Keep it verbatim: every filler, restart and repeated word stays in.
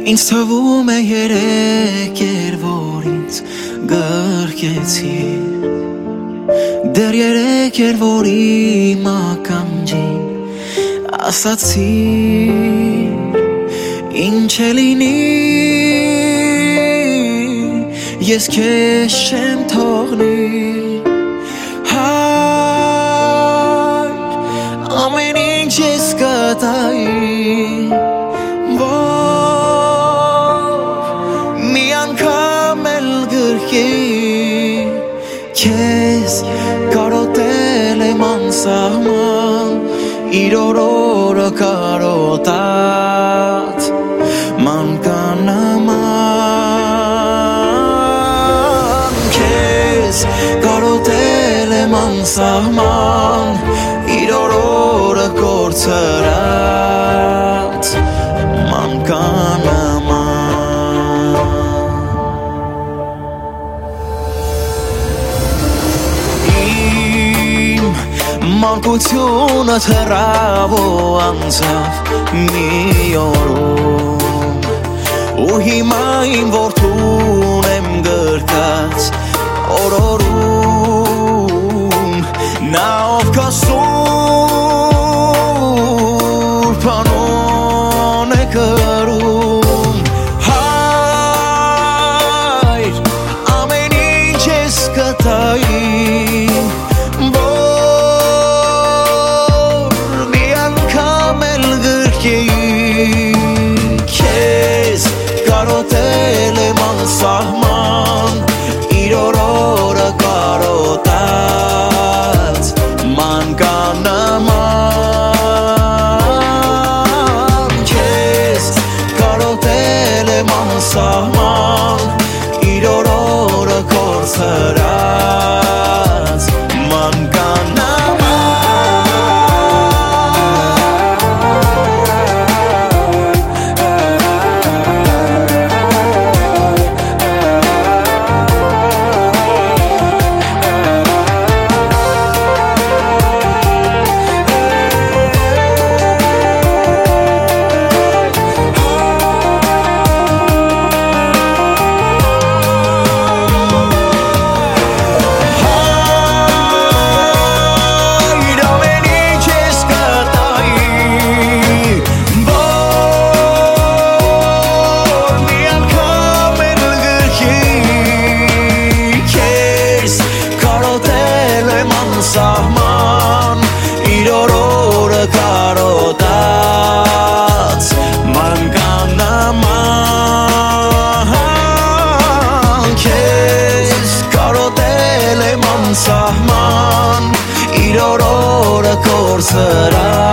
Ինձ թվում է երեք էր, որ ինձ գրկեցիր Դեռ երեք էր, որ իմ ականջին ասացիր Ինչ է լինի, ես քեզ չեմ թողնի Հայր, ամեն ինչ ես կտայի Քեզ կարոտել եմ անսահման Իր օրորը կարոտած Մանկանաման Քեզ կարոտել եմ անսահման Իր օրորը կորցրած Մանկանաման Մանկությունը թռավ ու անցավ մի օրում Ու հիմա իմ որդուն եմ գրկած օրորում Նա ով կա սուրբ անուն է կրում Հայր, ամեն ինչ ես կտայի Քեզ կարոտել եմ անսահման Իր օրորը կարոտած Մանկանաման Քեզ կարոտել եմ անսահման Իր օրորը կորցրած Մանկանաման Սահման իր օրորը կարոտած Մանկանաման Քեզ կարոտել եմ անսահման իր օրորը կորցրած